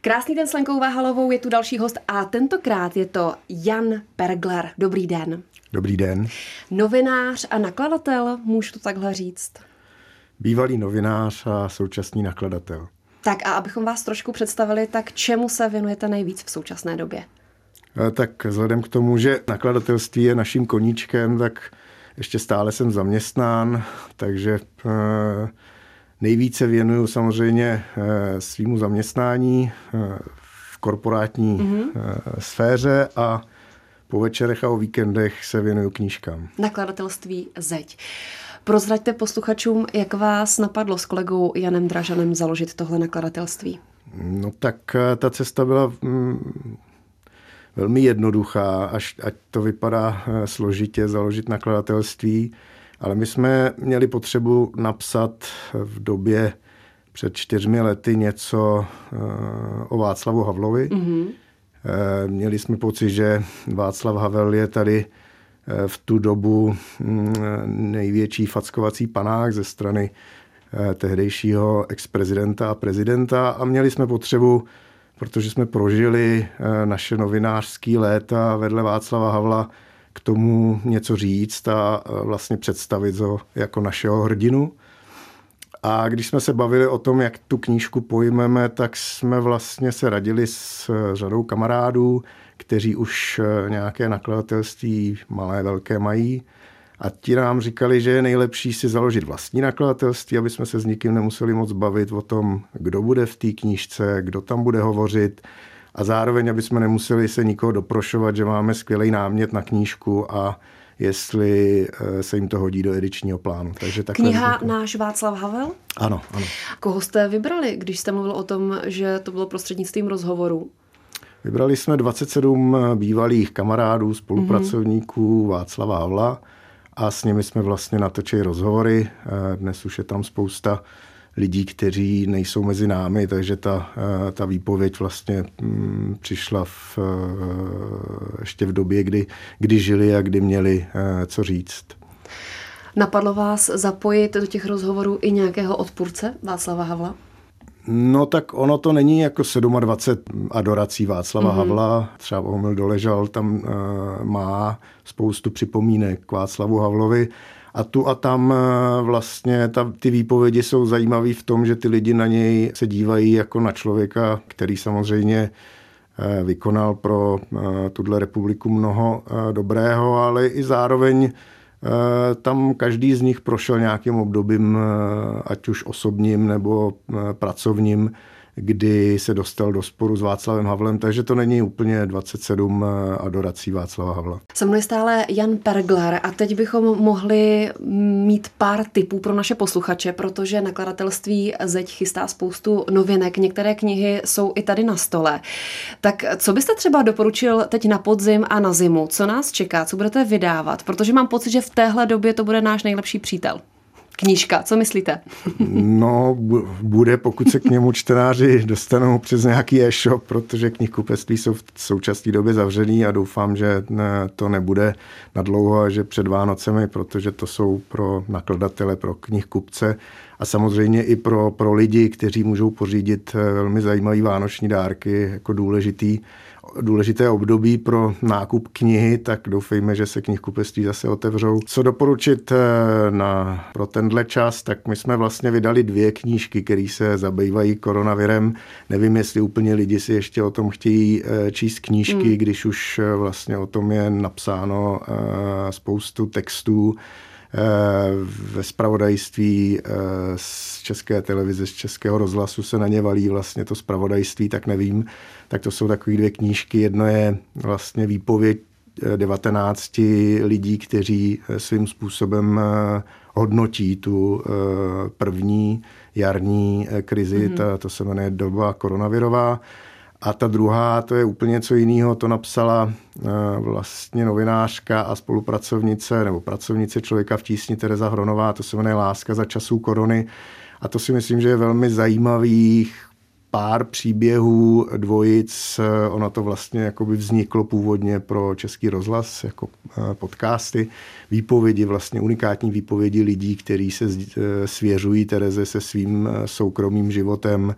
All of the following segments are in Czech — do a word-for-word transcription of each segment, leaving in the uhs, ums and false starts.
Krásný den s Lenkou Váhalovou, je tu další host a tentokrát je to Jan Pergler. Dobrý den. Dobrý den. Novinář a nakladatel, můžu to takhle říct? Bývalý novinář a současný nakladatel. Tak a abychom vás trošku představili, tak čemu se věnujete nejvíc v současné době? Tak vzhledem k tomu, že nakladatelství je naším koníčkem, tak ještě stále jsem zaměstnán, takže nejvíce věnuju samozřejmě svýmu zaměstnání v korporátní mm-hmm. sféře a po večerech a o víkendech se věnuju knížkám. Nakladatelství Zeď. Prozraďte posluchačům, jak vás napadlo s kolegou Janem Dražanem založit tohle nakladatelství. No tak ta cesta byla mm, velmi jednoduchá, až ať to vypadá složitě založit nakladatelství, ale my jsme měli potřebu napsat v době před čtyřmi lety něco o Václavu Havlovi. Mm-hmm. Měli jsme pocit, že Václav Havel je tady v tu dobu největší fackovací panák ze strany tehdejšího ex-prezidenta a prezidenta a měli jsme potřebu, protože jsme prožili naše novinářský léta vedle Václava Havla, k tomu něco říct a vlastně představit ho jako našeho hrdinu. A když jsme se bavili o tom, jak tu knížku pojmeme, tak jsme vlastně se radili s řadou kamarádů, kteří už nějaké nakladatelství malé, velké mají. A ti nám říkali, že je nejlepší si založit vlastní nakladatelství, aby jsme se s nikým nemuseli moc bavit o tom, kdo bude v té knížce, kdo tam bude hovořit. A zároveň, aby jsme nemuseli se nikoho doprošovat, že máme skvělý námět na knížku a jestli se jim to hodí do edičního plánu. Takže kniha vzniklo. Náš Václav Havel? Ano, ano. Koho jste vybrali, když jste mluvil o tom, že to bylo prostřednictvím rozhovoru? Vybrali jsme dvacet sedm bývalých kamarádů, spolupracovníků mm-hmm. Václava Havla a s nimi jsme vlastně natočili rozhovory. Dnes už je tam spousta lidí, kteří nejsou mezi námi, takže ta, ta výpověď vlastně m, přišla v, ještě v době, kdy, kdy žili a kdy měli co říct. Napadlo vás zapojit do těch rozhovorů i nějakého odpůrce Václava Havla? No tak ono to není jako dvacet sedm adorací Václava mm-hmm. Havla. Třeba Bohumil Doležal tam uh, má spoustu připomínek k Václavu Havlovi. A tu a tam vlastně ta, ty výpovědi jsou zajímavé v tom, že ty lidi na něj se dívají jako na člověka, který samozřejmě vykonal pro tuhle republiku mnoho dobrého, ale i zároveň tam každý z nich prošel nějakým obdobím, ať už osobním nebo pracovním, kdy se dostal do sporu s Václavem Havlem, takže to není úplně dvacet sedm adorací Václava Havla. Se mnou je stále Jan Pergler a teď bychom mohli mít pár tipů pro naše posluchače, protože nakladatelství Zeď chystá spoustu novinek, některé knihy jsou i tady na stole. Tak co byste třeba doporučil teď na podzim a na zimu? Co nás čeká? Co budete vydávat? Protože mám pocit, že v téhle době to bude náš nejlepší přítel. Knížka, co myslíte? No, bude, pokud se k němu čtenáři dostanou přes nějaký e-shop, protože knihkupectví jsou v současné době zavřený a doufám, že to nebude nadlouho a že před Vánocemi, protože to jsou pro nakladatele, pro knihkupce a samozřejmě i pro, pro lidi, kteří můžou pořídit velmi zajímavé vánoční dárky, jako důležitý důležité období pro nákup knihy, tak doufejme, že se knihkupectví zase otevřou. Co doporučit na, pro tenhle čas, tak my jsme vlastně vydali dvě knížky, které se zabývají koronavirem. Nevím, jestli úplně lidi si ještě o tom chtějí číst knížky, hmm. když už vlastně o tom je napsáno spoustu textů ve zpravodajství z České televize, z Českého rozhlasu se na ně valí vlastně to zpravodajství, tak nevím. Tak to jsou takové dvě knížky. Jedno je vlastně výpověď devatenácti lidí, kteří svým způsobem hodnotí tu první jarní krizi, mm-hmm. ta, to se jmenuje doba koronavirová. A ta druhá, to je úplně něco jiného, to napsala vlastně novinářka a spolupracovnice nebo pracovnice Člověka v tísni Tereza Hronová, to se jmenuje Láska za časů korony. A to si myslím, že je velmi zajímavých pár příběhů dvojic. Ono to vlastně jakoby vzniklo původně pro Český rozhlas jako podcasty. Výpovědi, vlastně unikátní výpovědi lidí, kteří se svěřují Tereze se svým soukromým životem,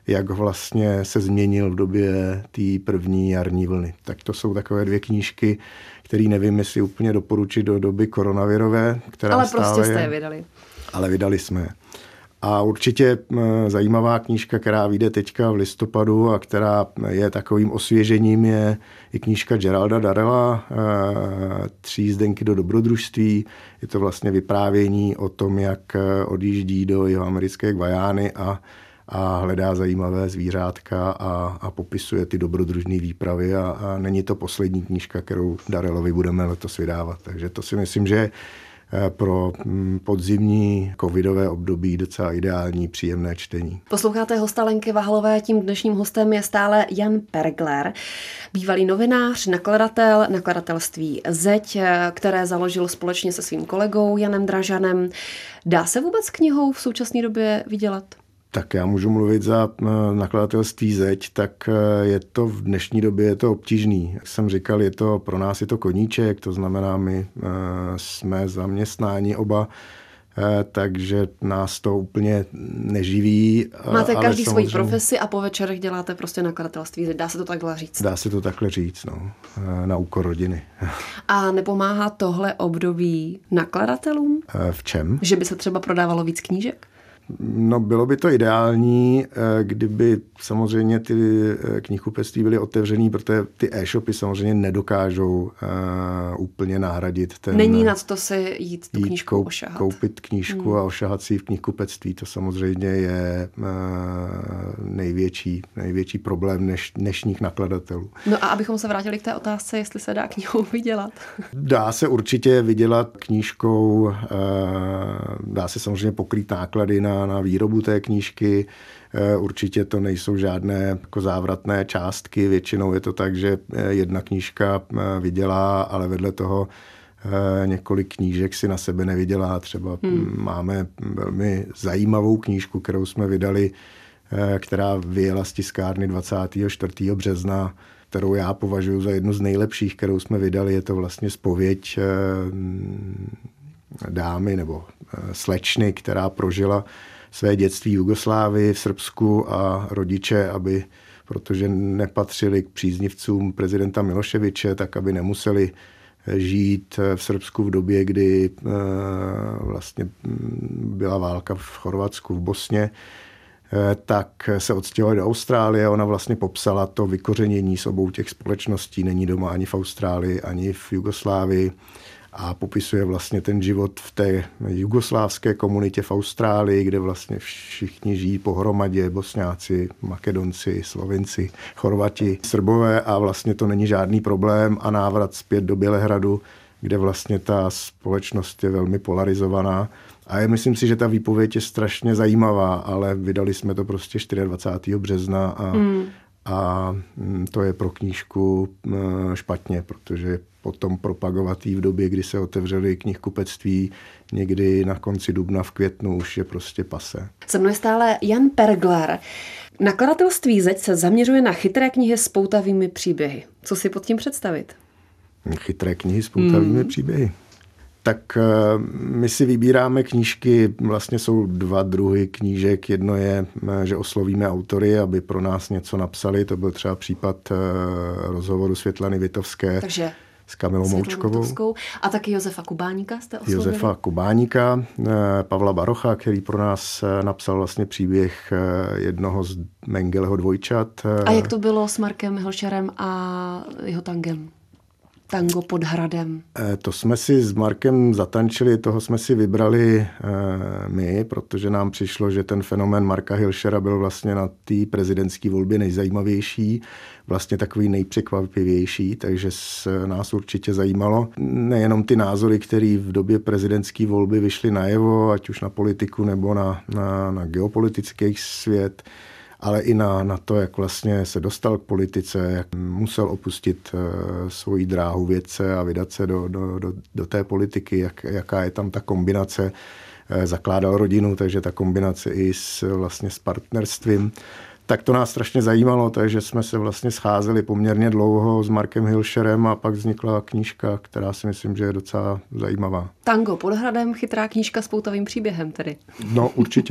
jak vlastně se změnil v době té první jarní vlny. Tak to jsou takové dvě knížky, které nevím, jestli úplně doporučit do doby koronavirové, která Ale stále prostě jste je je, vydali. Ale vydali jsme je. A určitě zajímavá knížka, která vyjde teďka v listopadu a která je takovým osvěžením, je i knížka Geralda Darrella Tři jízdenky do dobrodružství. Je to vlastně vyprávění o tom, jak odjíždí do jihoamerické Guajány a, a hledá zajímavé zvířátka a, a popisuje ty dobrodružné výpravy. A, a není to poslední knížka, kterou Darrellovi budeme letos vydávat. Takže to si myslím, že pro podzimní covidové období docela ideální, příjemné čtení. Posloucháte hosta Lenky Vahalové, tím dnešním hostem je stále Jan Pergler, bývalý novinář, nakladatel, nakladatelství Zeď, které založil společně se svým kolegou Janem Dražanem. Dá se vůbec knihou v současné době vydělat? Tak já můžu mluvit za nakladatelství Zeď, tak je to v dnešní době je to obtížný. Jak jsem říkal, je to, pro nás je to koníček, to znamená, my jsme zaměstnáni oba, takže nás to úplně neživí. Máte ale každý svoji samozřejmě profesi a po večerech děláte prostě nakladatelství Zeď. Dá se to takhle říct? Dá se to takhle říct, no, na úkor rodiny. A nepomáhá tohle období nakladatelům? V čem? Že by se třeba prodávalo víc knížek? No, bylo by to ideální, kdyby samozřejmě ty knihkupectví byly otevřený, protože ty e-shopy samozřejmě nedokážou uh, úplně nahradit ten... Není nad to si jít tu jít knížku koup, ošahat. Koupit knížku hmm. a ošahat si v knihkupectví. To samozřejmě je uh, největší, největší problém dneš, dnešních nakladatelů. No a abychom se vrátili k té otázce, jestli se dá knihou vydělat. Dá se určitě vydělat knížkou, uh, dá se samozřejmě pokrýt náklady na na výrobu té knížky. Určitě to nejsou žádné jako závratné částky. Většinou je to tak, že jedna knížka vydělá, ale vedle toho několik knížek si na sebe nevydělá. Třeba hmm. máme velmi zajímavou knížku, kterou jsme vydali, která vyjela z tiskárny dvacátého čtvrtého března, kterou já považuji za jednu z nejlepších, kterou jsme vydali. Je to vlastně zpověď dámy nebo slečny, která prožila své dětství v Jugoslávii, v Srbsku a rodiče, aby, protože nepatřili k příznivcům prezidenta Miloševiče, tak aby nemuseli žít v Srbsku v době, kdy vlastně byla válka v Chorvatsku, v Bosně, tak se odstěhovali do Austrálie. Ona vlastně popsala to vykořenění z obou těch společností. Není doma ani v Austrálii, ani v Jugoslávii. A popisuje vlastně ten život v té jugoslávské komunitě v Austrálii, kde vlastně všichni žijí pohromadě, Bosňáci, Makedonci, Slovinci, Chorvati, Srbové a vlastně to není žádný problém a návrat zpět do Bělehradu, kde vlastně ta společnost je velmi polarizovaná. A je, myslím si, že ta výpověď je strašně zajímavá, ale vydali jsme to prostě dvacátého čtvrtého března a, mm. a to je pro knížku špatně, protože potom propagovat jí v době, kdy se otevřely knihkupectví, někdy na konci dubna, v květnu, už je prostě pase. Se mnou je stále Jan Pergler. Nakladatelství Zeď se zaměřuje na chytré knihy s poutavými příběhy. Co si pod tím představit? Chytré knihy s poutavými hmm. příběhy. Tak my si vybíráme knížky, vlastně jsou dva druhy knížek. Jedno je, že oslovíme autory, aby pro nás něco napsali. To byl třeba případ rozhovoru Světlany Vitovské. Takže s Kamilou Moučkovou. A taky Josefa Kubáníka jste oslovili? Josefa Kubáníka, Pavla Barocha, který pro nás napsal vlastně příběh jednoho z Mengeleho dvojčat. A jak to bylo s Markem Hilšerem a jeho tangem? Tango pod hradem. To jsme si s Markem zatančili, toho jsme si vybrali my, protože nám přišlo, že ten fenomén Marka Hilšera byl vlastně na té prezidentské volbě nejzajímavější, vlastně takový nejpřekvapivější, takže se nás určitě zajímalo. Nejenom ty názory, které v době prezidentské volby vyšly najevo, ať už na politiku nebo na, na, na geopolitický svět, ale i na, na to, jak vlastně se dostal k politice, jak musel opustit uh, svoji dráhu vědce a vydat se do, do, do, do té politiky, jak, jaká je tam ta kombinace. Uh, zakládal rodinu, takže ta kombinace i s, vlastně s partnerstvím. Tak to nás strašně zajímalo, takže jsme se vlastně scházeli poměrně dlouho s Markem Hilšerem a pak vznikla knížka, která si myslím, že je docela zajímavá. Tango pod hradem, chytrá knížka s poutavým příběhem tedy. No určitě.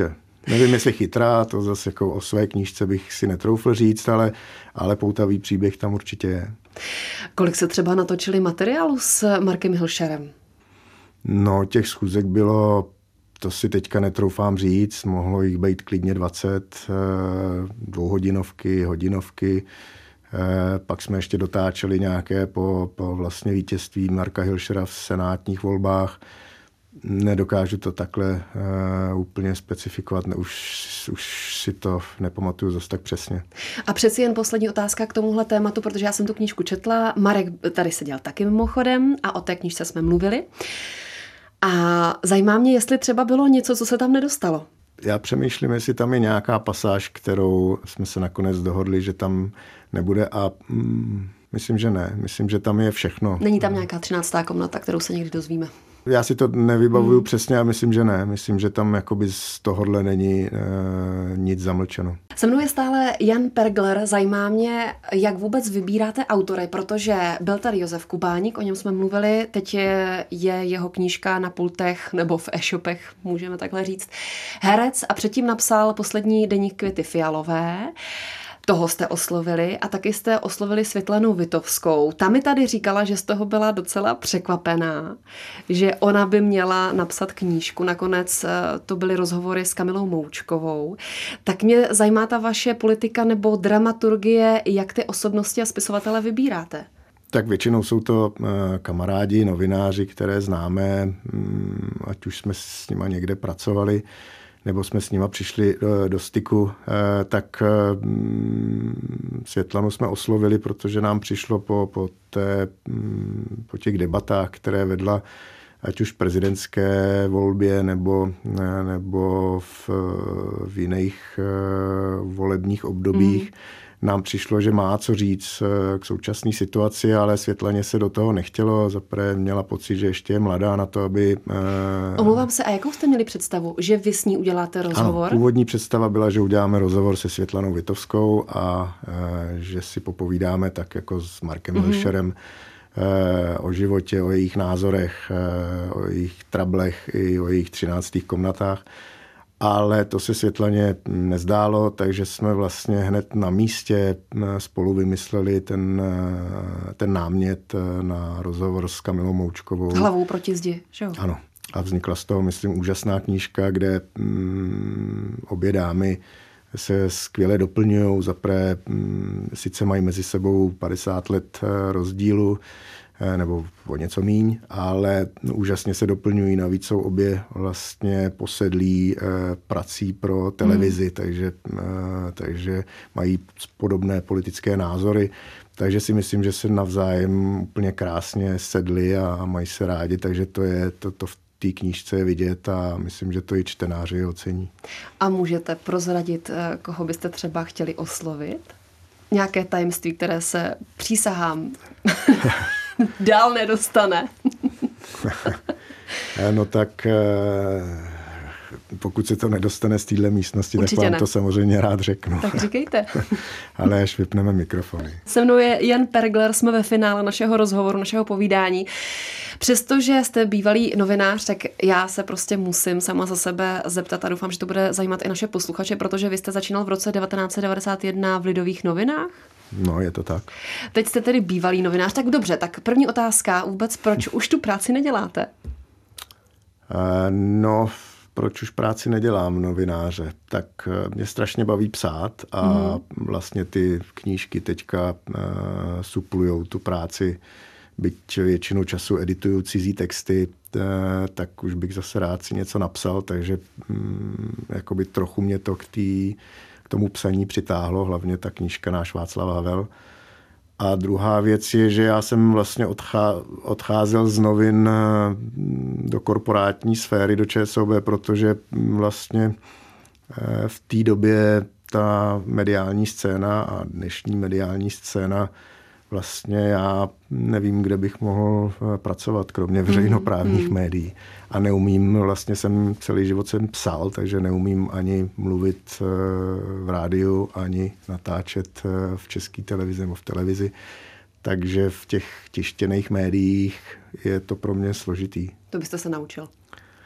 Nevím, jestli chytrá, to zase jako o své knížce bych si netroufl říct, ale, ale poutavý příběh tam určitě je. Kolik se třeba natočili materiálu s Markem Hilšerem? No, těch schůzek bylo, to si teďka netroufám říct, mohlo jich být klidně dvacet, dvouhodinovky, hodinovky. Pak jsme ještě dotáčeli nějaké po, po vlastně vítězství Marka Hilšera v senátních volbách. Nedokážu to takhle uh, úplně specifikovat, ne, už, už si to nepamatuju zase tak přesně. A přeci jen poslední otázka k tomuhle tématu, protože já jsem tu knížku četla, Marek tady seděl taky mimochodem a o té knížce jsme mluvili. A zajímá mě, jestli třeba bylo něco, co se tam nedostalo. Já přemýšlím, jestli tam je nějaká pasáž, kterou jsme se nakonec dohodli, že tam nebude a mm, myslím, že ne. Myslím, že tam je všechno. Není tam nějaká třináctá komnata, kterou se někdy dozvíme? Já si to nevybavuju hmm. přesně a myslím, že ne. Myslím, že tam jakoby z tohohle není e, nic zamlčeno. Se mnou je stále Jan Pergler. Zajímá mě, jak vůbec vybíráte autory, protože byl tady Josef Kubáník, o něm jsme mluvili, teď je, je jeho knížka na pultech nebo v e-shopech, můžeme takhle říct, herec a předtím napsal poslední deník Květy fialové. Toho jste oslovili a taky jste oslovili Světlanu Witowskou. Ta mi tady říkala, že z toho byla docela překvapená, že ona by měla napsat knížku. Nakonec to byly rozhovory s Kamilou Moučkovou. Tak mě zajímá ta vaše politika nebo dramaturgie, jak ty osobnosti a spisovatele vybíráte? Tak většinou jsou to kamarádi, novináři, které známe, ať už jsme s nima někde pracovali, nebo jsme s nima přišli do, do styku, tak Světlanu jsme oslovili, protože nám přišlo po, po, té, po těch debatách, které vedla ať už v prezidentské volbě nebo, nebo v, v jiných volebních obdobích, mm. nám přišlo, že má co říct k současné situaci, ale Světlaně se do toho nechtělo. Zaprvé měla pocit, že ještě je mladá na to, aby... Omlouvám se, a jakou jste měli představu? Že vy s ní uděláte rozhovor? Ano, původní představa byla, že uděláme rozhovor se Světlanou Witowskou a že si popovídáme tak jako s Markem mm-hmm. Hilšerem o životě, o jejich názorech, o jejich trablech i o jejich třináctých komnatách. Ale to se Světlaně nezdálo, takže jsme vlastně hned na místě spolu vymysleli ten, ten námět na rozhovor s Kamilou Moučkovou. Hlavou proti zdi, že jo? Ano. A vznikla z toho, myslím, úžasná knížka, kde mm, obě dámy se skvěle doplňují. Zaprvé mm, sice mají mezi sebou padesát let rozdílu, nebo o něco míň, ale úžasně se doplňují. Navíc jsou obě vlastně posedlí prací pro televizi, mm. takže, takže mají podobné politické názory. Takže si myslím, že se navzájem úplně krásně sedli a mají se rádi, takže to je to, to v té knížce je vidět a myslím, že to i čtenáři ocení. A můžete prozradit, koho byste třeba chtěli oslovit? Nějaké tajemství, které se, přísahám, dál nedostane. No tak pokud se to nedostane z téhle místnosti, určitě tak vám ne. To samozřejmě rád řeknu. Tak říkejte. Ale až vypneme mikrofony. Se mnou je Jan Pergler, jsme ve finále našeho rozhovoru, našeho povídání. Přestože jste bývalý novinář, tak já se prostě musím sama za sebe zeptat a doufám, že to bude zajímat i naše posluchače, protože vy jste začínal v roce devatenáct set devadesát jedna v Lidových novinách? No, je to tak. Teď jste tedy bývalý novinář, tak dobře, tak první otázka, vůbec proč už tu práci neděláte? Uh, no, proč už práci nedělám novináře? Tak mě strašně baví psát a mm. vlastně ty knížky teďka uh, suplujou tu práci. Byť většinu času edituju cizí texty, uh, tak už bych zase rád si něco napsal, takže um, jakoby trochu mě to k, tý, k tomu psaní přitáhlo, hlavně ta knížka Náš Václav Havel. A druhá věc je, že já jsem vlastně odchá, odcházel z novin do korporátní sféry, do ČSOB, protože vlastně v té době ta mediální scéna a dnešní mediální scéna vlastně já nevím, kde bych mohl pracovat, kromě veřejnoprávních mm. médií. A neumím, vlastně jsem celý život jsem psal, takže neumím ani mluvit v rádiu, ani natáčet v české televizi nebo v televizi. Takže v těch tištěných médiích je to pro mě složitý. To byste se naučil.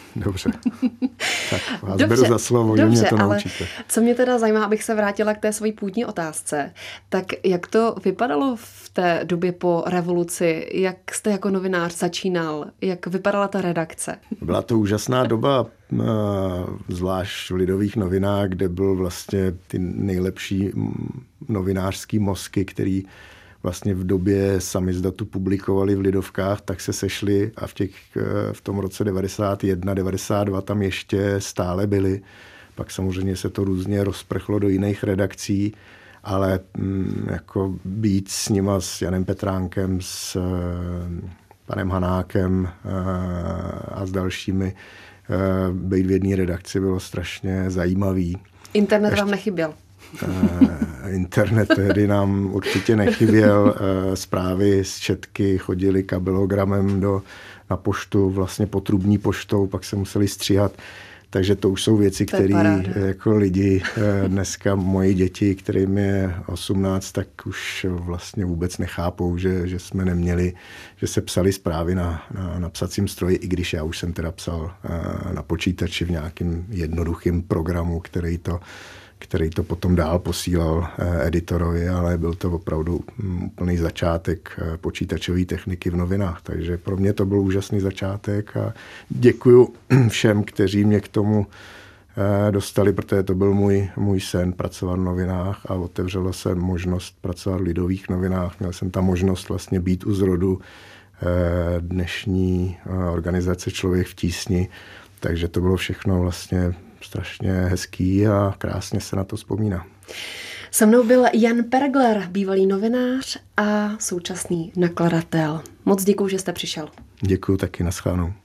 Dobře. Tak vás Dobře, beru za slovo, dobře, že mě to ale naučíte. Co mě teda zajímá, abych se vrátila k té své původní otázce, tak jak to vypadalo v té době po revoluci? Jak jste jako novinář začínal? Jak vypadala ta redakce? Byla to úžasná doba, zvlášť v Lidových novinách, kde byl vlastně ty nejlepší novinářský mozky, který vlastně v době samizdatu publikovali v Lidovkách, tak se sešli a v, těch, v tom roce devadesát jedna devadesát dva tam ještě stále byli. Pak samozřejmě se to různě rozprchlo do jiných redakcí, ale mm, jako být s nima, s Janem Petránkem, s e, panem Hanákem e, a s dalšími, e, být v jedné redakci bylo strašně zajímavý. Internet ještě, vám nechyběl? Internet tehdy nám určitě nechyběl. Zprávy z četky chodily kabelogramem do, na poštu, vlastně potrubní poštou, pak se museli stříhat. Takže to už jsou věci, které jako lidi dneska, moji děti, kterým je osmnáct, tak už vlastně vůbec nechápou, že, že jsme neměli, že se psali zprávy na, na, na psacím stroji, i když já už jsem teda psal na počítači v nějakým jednoduchým programu, který to který to potom dál posílal editorovi, ale byl to opravdu úplný začátek počítačové techniky v novinách. Takže pro mě to byl úžasný začátek a děkuju všem, kteří mě k tomu dostali, protože to byl můj, můj sen pracovat v novinách a otevřelo se možnost pracovat v Lidových novinách. Měl jsem tam možnost vlastně být u zrodu dnešní organizace Člověk v tísni, takže to bylo všechno vlastně strašně hezký a krásně se na to vzpomíná. Se mnou byl Jan Pergler, bývalý novinář a současný nakladatel. Moc děkuju, že jste přišel. Děkuju taky, nashledanou.